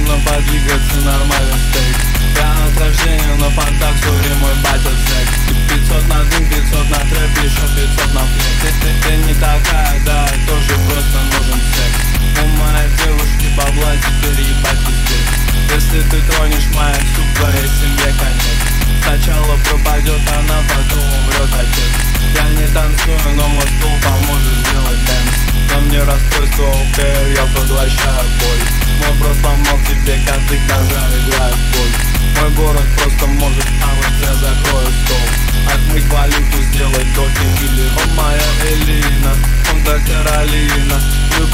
нужно подвигаться, нормальный стейк. Я от рождения на понтах, сори, мой батя зэк. 500 на дым, 500 на трэп, еще 500 на флекс. Ты не такая, да, тоже просто нужен секс. У моей девушки бабла теперь ебать пиздец. Если ты тронешь моих сук, твоей семье конец. Сначала пропадет она, потом умрет отец. Я не танцую, но мой стул поможет сделать дэнс. На мне расстройство ОКР, я поглощаю боль. Мой брат сломал тебе кадык, ножа играет в боль. Мой город просто может, а вот я закрою стол. Отмыть валюту, сделать допинг или о моя Элина, Фонда Каролина.